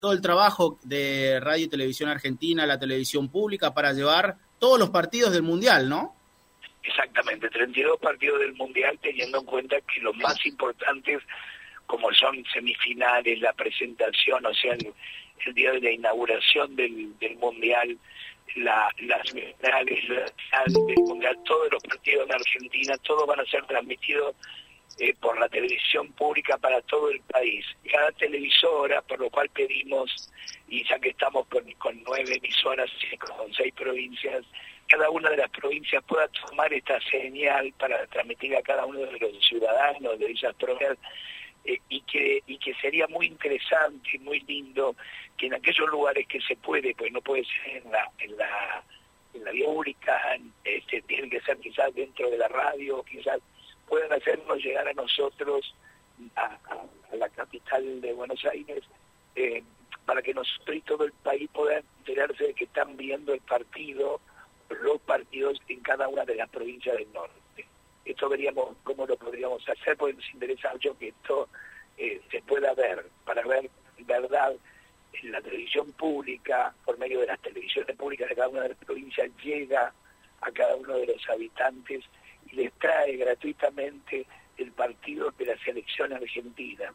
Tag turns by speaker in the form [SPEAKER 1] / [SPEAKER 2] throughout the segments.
[SPEAKER 1] todo el trabajo de Radio y Televisión Argentina, la televisión pública, para llevar todos los partidos del Mundial, ¿no?
[SPEAKER 2] Exactamente, 32 partidos del Mundial, teniendo en cuenta que los más importantes, como son semifinales, la presentación, o sea, el día de la inauguración del Mundial, las semifinales, la final del Mundial, todos los partidos de Argentina, todos van a ser transmitidos por la televisión pública para todo el país. Cada televisora, por lo cual pedimos, y ya que estamos con 9 emisoras, con 6 provincias, cada una de las provincias pueda tomar esta señal para transmitir a cada uno de los ciudadanos de esas provincias, y que sería muy interesante y muy lindo que en aquellos lugares que se puede, pues no puede ser en la vía pública, tiene que ser quizás dentro de la radio, quizás puedan hacernos llegar a nosotros, a la capital de Buenos Aires, para que nosotros y todo el país puedan enterarse de que están viendo el partido, los partidos en cada una de las provincias del norte. Esto veríamos cómo lo podríamos hacer, porque nos interesa mucho que esto se pueda ver, para ver verdad en la televisión pública, por medio de las televisiones públicas de cada una de las provincias, llega a cada uno de los habitantes y les trae gratuitamente el partido de la selección argentina.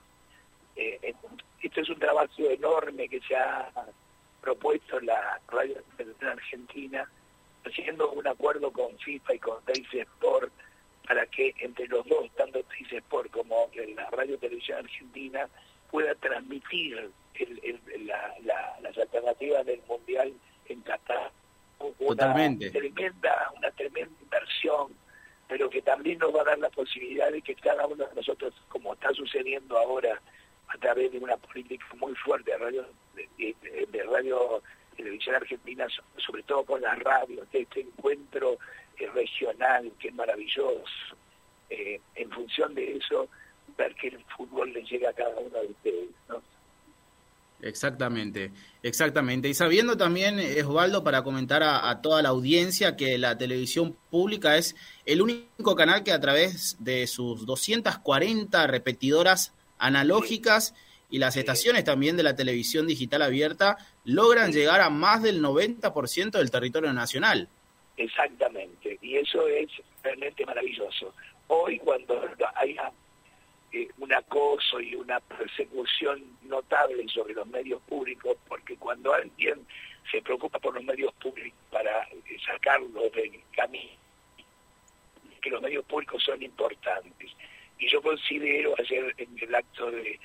[SPEAKER 2] Esto es un trabajo enorme que se ha propuesto la Radio Televisión Argentina, haciendo un acuerdo con FIFA y con Teis Sport, para que entre los dos, tanto Teis Sport como la Radio Televisión Argentina, pueda transmitir las alternativas del Mundial en Qatar.
[SPEAKER 1] Totalmente.
[SPEAKER 2] Una tremenda inversión, pero que también nos va a dar la posibilidad de que cada uno de nosotros, como está sucediendo ahora, a través de una política muy fuerte de Radio Televisión Argentina, sobre todo con las radios, de este encuentro regional que es maravilloso, en función de eso, ver que el fútbol le llega a cada uno de ustedes, ¿no?
[SPEAKER 1] Exactamente. Y sabiendo también, Osvaldo, para comentar a toda la audiencia, que la televisión pública es el único canal que a través de sus 240 repetidoras analógicas y las estaciones también de la televisión digital abierta logran llegar a más del 90% del territorio nacional.
[SPEAKER 2] Exactamente, y eso es realmente maravilloso. Hoy, cuando haya un acoso y una persecución notable sobre los medios públicos, porque cuando alguien se preocupa por los medios públicos para sacarlos del camino, que los medios públicos son importantes. Y yo considero, ayer en el acto de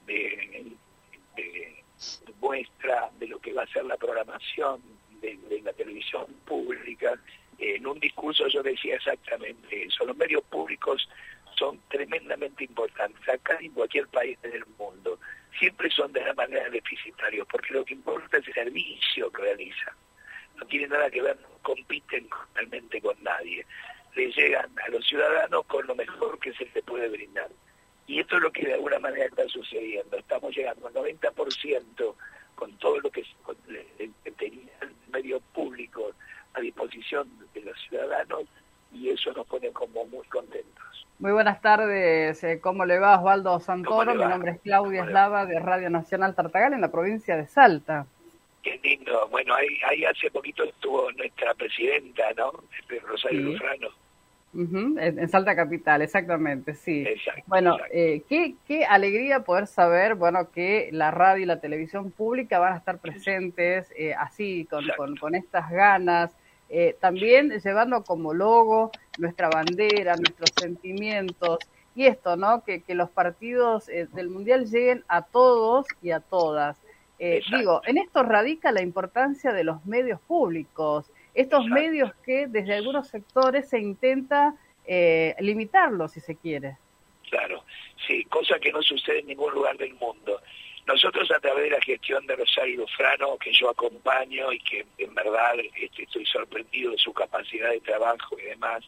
[SPEAKER 2] muestra de lo que va a ser la programación de la televisión pública, en un discurso yo decía exactamente eso. Los medios públicos son tremendamente importantes, acá en cualquier país del mundo. Siempre son de la manera deficitarios, porque lo que importa es el servicio que realizan. No tiene nada que ver, no compiten realmente con nadie. Le llegan a los ciudadanos con lo mejor que se les puede brindar. Y esto es lo que de alguna manera está sucediendo. Estamos llegando al 90% con todo lo que tenía el medio público a disposición de los ciudadanos, y eso nos pone como muy contentos.
[SPEAKER 3] Muy buenas tardes, ¿cómo le va, Osvaldo Santoro? Mi nombre es Claudia Eslava, de Radio Nacional Tartagal, en la provincia de Salta.
[SPEAKER 2] Qué lindo. Bueno, ahí hace poquito estuvo nuestra presidenta, ¿no? Rosario Lufrano.
[SPEAKER 3] En Salta Capital, exactamente, sí.
[SPEAKER 2] Exacto,
[SPEAKER 3] bueno,
[SPEAKER 2] exacto.
[SPEAKER 3] Qué alegría poder saber, bueno, que la radio y la televisión pública van a estar presentes así, con estas ganas, también llevando como logo nuestra bandera, nuestros sentimientos, y esto, ¿no? Que los partidos del Mundial lleguen a todos y a todas. Digo, en esto radica la importancia de los medios públicos. Estos
[SPEAKER 2] Exacto.
[SPEAKER 3] medios que desde algunos sectores se intenta limitarlos, si se quiere.
[SPEAKER 2] Claro, sí, cosa que no sucede en ningún lugar del mundo. Nosotros, a través de la gestión de Rosario Lufrano, que yo acompaño y que en verdad estoy sorprendido de su capacidad de trabajo y demás,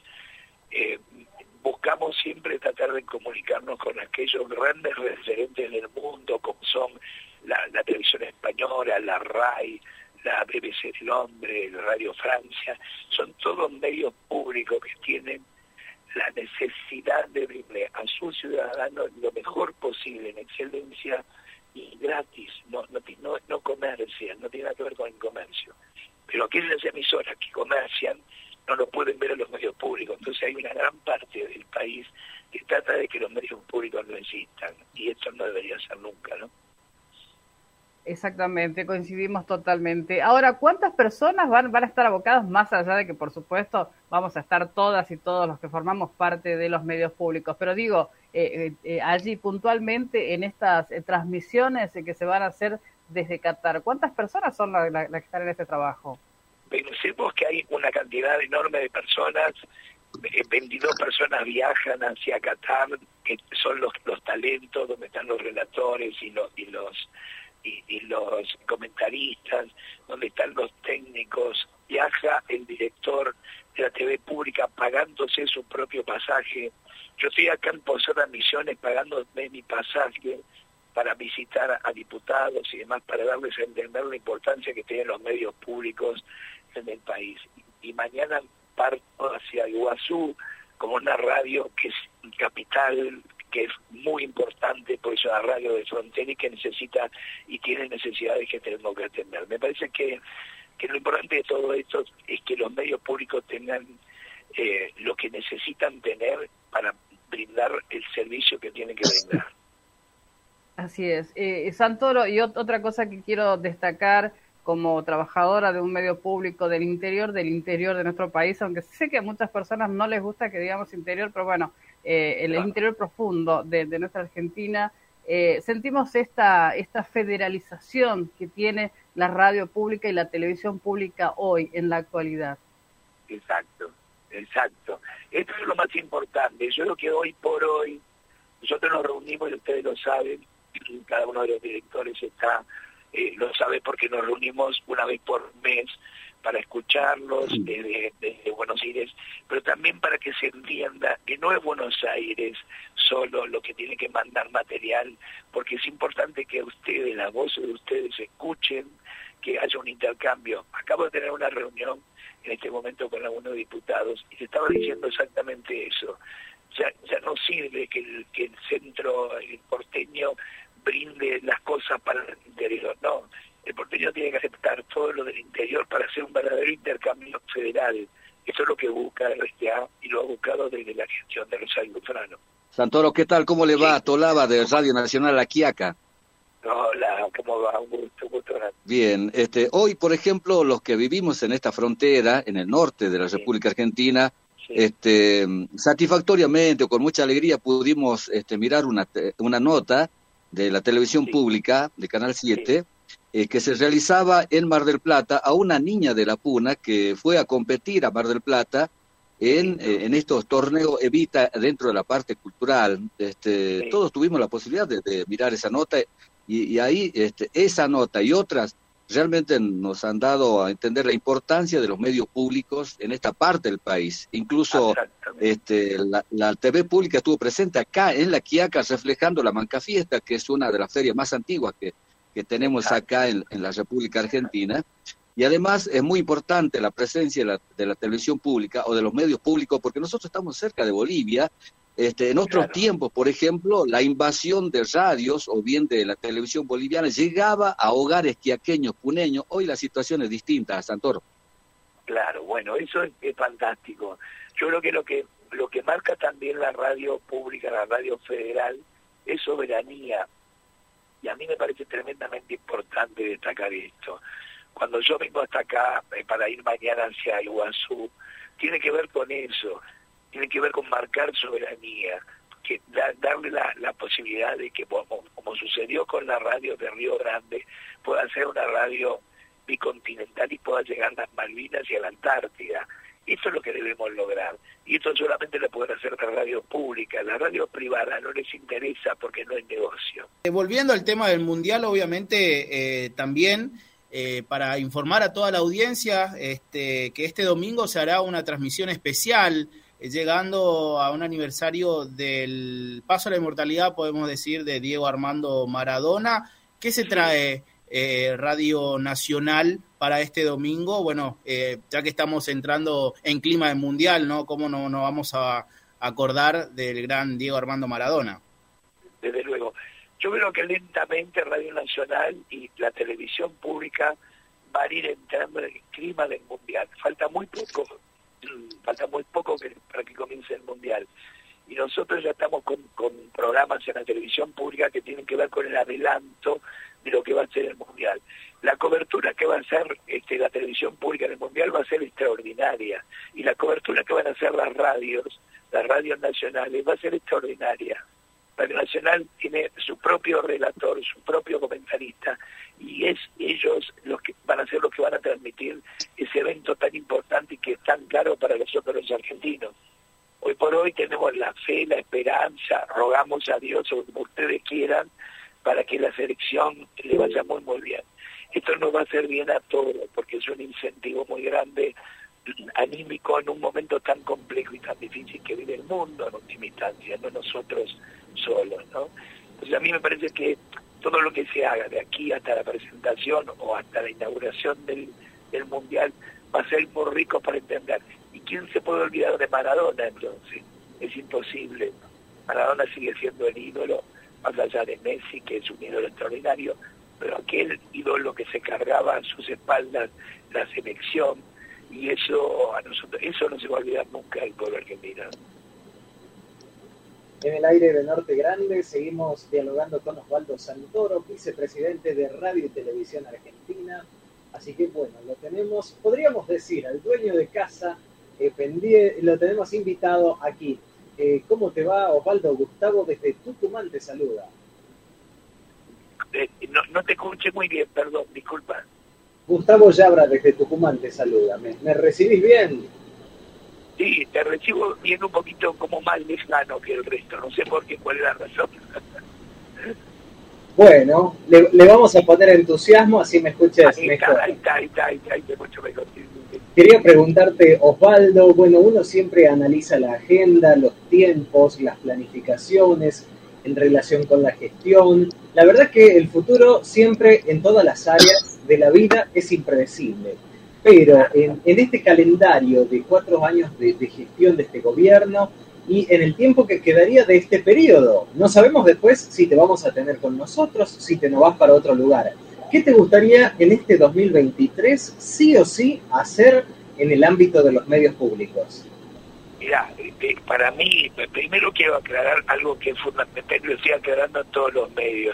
[SPEAKER 2] buscamos siempre tratar de comunicarnos con aquellos grandes referentes del mundo, como son la televisión española, la RAI, la BBC de Londres, la Radio Francia. Son todos medios públicos que tienen la necesidad de brindarle a sus ciudadanos lo mejor posible, en excelencia, y gratis, no comercian, no tiene nada que ver con el comercio. Pero aquellas emisoras que comercian no lo pueden ver en los medios públicos. Entonces hay una gran parte del país que trata de que los medios públicos no existan, y esto no debería ser nunca, ¿no?
[SPEAKER 3] Exactamente, coincidimos totalmente. Ahora, ¿cuántas personas van a estar abocadas, más allá de que, por supuesto, vamos a estar todas y todos los que formamos parte de los medios públicos? Pero digo, allí puntualmente en estas transmisiones que se van a hacer desde Qatar, ¿cuántas personas son las que están en este trabajo?
[SPEAKER 2] Pensemos que hay una cantidad enorme de personas, 22 personas viajan hacia Qatar, que son los talentos, donde están los relatores y los comentaristas, donde están los técnicos. Viaja el director de la TV pública pagándose su propio pasaje. Yo estoy acá en Posada Misiones pagándome mi pasaje para visitar a diputados y demás, para darles a entender la importancia que tienen los medios públicos en el país. Y mañana parto hacia Iguazú, como una radio que es capital, que es muy importante, porque es una radio de frontera y que necesita y tiene necesidades que tenemos que atender. Me parece que lo importante de todo esto es que los medios públicos tengan lo que necesitan tener para brindar el servicio que tienen que brindar.
[SPEAKER 3] Así es. Santoro, y otra cosa que quiero destacar como trabajadora de un medio público del interior de nuestro país, aunque sé que a muchas personas no les gusta que digamos interior, pero bueno, el interior profundo de nuestra Argentina, sentimos esta federalización que tiene la radio pública y la televisión pública hoy, en la actualidad.
[SPEAKER 2] Exacto. Esto es lo más importante. Yo creo que hoy por hoy, nosotros nos reunimos, y ustedes lo saben, cada uno de los directores lo sabe, porque nos reunimos una vez por mes para escucharlos desde Buenos Aires, pero también para que se entienda que no es Buenos Aires solo lo que tiene que mandar material, porque es importante que ustedes, las voces de ustedes, escuchen, que haya un intercambio. Acabo de tener una reunión en este momento con algunos diputados y se estaba diciendo exactamente eso. Ya no sirve que el centro, el porteño, brinde las cosas para el interior, no. El porteño tiene que aceptar todo lo del interior para hacer un verdadero intercambio federal. Eso es lo que busca el RTA y lo ha buscado desde la gestión de Rosario Lufrano.
[SPEAKER 4] Santoro, ¿qué tal? ¿Cómo le va? Sí. Tolaba de Radio Nacional La Quiaca.
[SPEAKER 2] Hola, ¿cómo va? Un gusto.
[SPEAKER 4] Bien, hoy, por ejemplo, los que vivimos en esta frontera, en el norte de la República Argentina, satisfactoriamente o con mucha alegría pudimos mirar una nota de la televisión pública de Canal 7, que se realizaba en Mar del Plata a una niña de la Puna que fue a competir a Mar del Plata en estos torneos Evita dentro de la parte cultural. Todos tuvimos la posibilidad de mirar esa nota y ahí esa nota y otras realmente nos han dado a entender la importancia de los medios públicos en esta parte del país. Incluso la TV pública estuvo presente acá en La Quiaca reflejando la Mancafiesta, que es una de las ferias más antiguas que tenemos acá en la República Argentina. Y además es muy importante la presencia de la televisión pública o de los medios públicos, porque nosotros estamos cerca de Bolivia. En otros tiempos, por ejemplo, la invasión de radios o bien de la televisión boliviana llegaba a hogares quiaqueños, puneños. Hoy la situación es distinta, Santoro.
[SPEAKER 2] Claro, bueno, eso es fantástico. Yo creo que lo que marca también la radio pública, la radio federal, es soberanía. Y a mí me parece tremendamente importante destacar esto. Cuando yo vengo hasta acá para ir mañana hacia Iguazú, tiene que ver con eso. Tiene que ver con marcar soberanía, que darle la posibilidad de que, como sucedió con la radio de Río Grande, pueda ser una radio bicontinental y pueda llegar a las Malvinas y a la Antártida. Esto es lo que debemos lograr. Y esto solamente lo pueden hacer las radios públicas. La radio privada no les interesa porque no es negocio.
[SPEAKER 1] Volviendo al tema del Mundial, obviamente también... para informar a toda la audiencia que este domingo se hará una transmisión especial llegando a un aniversario del paso a la inmortalidad, podemos decir, de Diego Armando Maradona. ¿Qué se trae Radio Nacional para este domingo? Bueno, ya que estamos entrando en clima de mundial, ¿no? ¿Cómo no vamos a acordar del gran Diego Armando Maradona?
[SPEAKER 2] Desde luego. Yo creo que lentamente Radio Nacional y la televisión pública van a ir entrando en el clima del Mundial. Falta muy poco para que comience el Mundial. Y nosotros ya estamos con programas en la televisión pública que tienen que ver con el adelanto de lo que va a ser el Mundial. La cobertura que va a hacer la televisión pública en el Mundial va a ser extraordinaria. Y la cobertura que van a hacer las radios nacionales, va a ser extraordinaria. Radio Nacional tiene su propio relator, su propio comentarista, y ellos los que van a ser los que van a transmitir ese evento tan importante y que es tan caro para nosotros los argentinos. Hoy por hoy tenemos la fe, la esperanza, rogamos a Dios o como ustedes quieran, para que la selección le vaya muy muy bien. Esto nos va a hacer bien a todos, porque es un incentivo muy grande, anímico, en un momento tan complejo y tan difícil que vive el mundo en última instancia, no nosotros solos, ¿no? Entonces a mí me parece que todo lo que se haga de aquí hasta la presentación o hasta la inauguración del Mundial va a ser muy rico para entender. ¿Y quién se puede olvidar de Maradona entonces? Es imposible. Maradona sigue siendo el ídolo, más allá de Messi, que es un ídolo extraordinario, pero aquel ídolo que se cargaba a sus espaldas la selección, y eso a nosotros, eso no se va a olvidar nunca el pueblo argentino.
[SPEAKER 5] En el aire de Norte Grande seguimos dialogando con Osvaldo Santoro, vicepresidente de Radio y Televisión Argentina. Así que bueno, lo tenemos, podríamos decir, al dueño de casa, lo tenemos invitado aquí. ¿Cómo te va, Osvaldo? Gustavo desde Tucumán te saluda.
[SPEAKER 2] No te escuché muy bien, perdón, disculpa.
[SPEAKER 5] Gustavo Yabra desde Tucumán te saluda. ¿Me recibís bien?
[SPEAKER 2] Sí, te recibo bien, un poquito como más lejano que el resto, no sé por qué, cuál es la razón.
[SPEAKER 5] Bueno, le vamos a poner entusiasmo, así me escuchas mejor.
[SPEAKER 2] Ahí está, te escucho mejor.
[SPEAKER 5] Quería preguntarte, Osvaldo, bueno, uno siempre analiza la agenda, los tiempos, las planificaciones en relación con la gestión. La verdad que el futuro siempre en todas las áreas de la vida es impredecible. Pero en este calendario de 4 años de gestión de este gobierno y en el tiempo que quedaría de este periodo, no sabemos después si te vamos a tener con nosotros, si te nos vas para otro lugar. ¿Qué te gustaría en este 2023 sí o sí hacer en el ámbito de los medios públicos?
[SPEAKER 2] Mirá, para mí, primero quiero aclarar algo que es fundamental, lo estoy aclarando en todos los medios.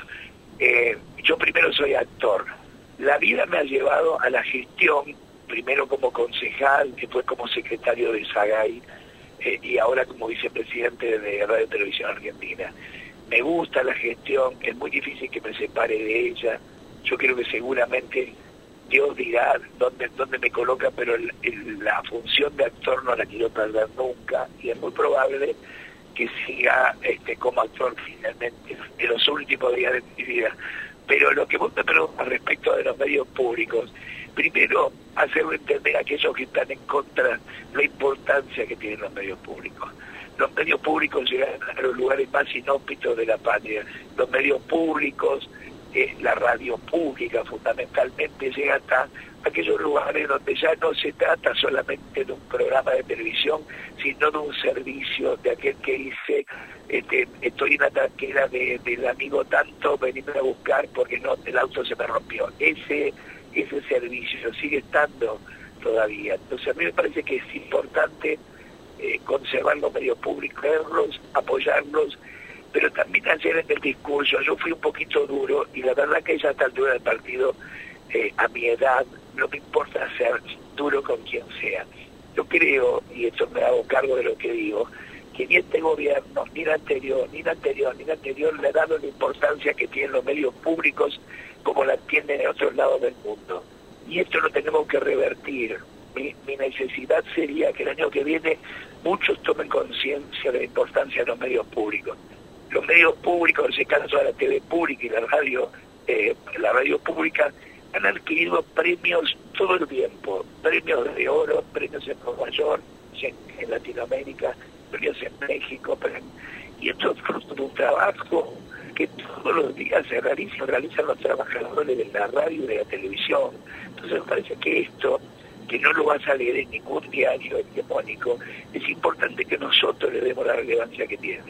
[SPEAKER 2] Yo primero soy actor. La vida me ha llevado a la gestión, primero como concejal, después como secretario de SAGAI y ahora como vicepresidente de Radio Televisión Argentina. Me gusta la gestión, es muy difícil que me separe de ella. Yo creo que seguramente Dios dirá dónde me coloca, pero la función de actor no la quiero perder nunca, y es muy probable que siga como actor finalmente en los últimos días de mi vida. Pero lo que vos me preguntas respecto de los medios públicos, primero hacerlo entender a aquellos que están en contra la importancia que tienen los medios públicos. Los medios públicos llegan a los lugares más inhóspitos de la patria. Los medios públicos, la radio pública fundamentalmente, llega hasta aquellos lugares donde ya no se trata solamente de un programa de televisión, sino de un servicio, de aquel que dice, estoy en la tranquera del amigo tanto, venirme a buscar porque no, el auto se me rompió. Ese servicio sigue estando todavía. Entonces a mí me parece que es importante conservar los medios públicos, verlos, apoyarlos, pero también ayer en el discurso yo fui un poquito duro, y la verdad que ya a esta altura del partido, a mi edad, no me importa ser duro con quien sea. Yo creo, y esto me hago cargo de lo que digo, que ni este gobierno, ni el anterior, le ha dado la importancia que tienen los medios públicos como la tienen en otros lados del mundo. Y esto lo tenemos que revertir. Mi necesidad sería que el año que viene muchos tomen conciencia de la importancia de los medios públicos. Los medios públicos, en ese caso la TV pública y la radio pública, han adquirido premios todo el tiempo, premios de oro, premios en Nueva York, en Latinoamérica, premios en México, y esto es fruto de un trabajo que todos los días se realizan los trabajadores de la radio y de la televisión. Entonces me parece que esto, que no lo vas a leer en ningún diario hegemónico, es importante que nosotros le demos la relevancia que tiene.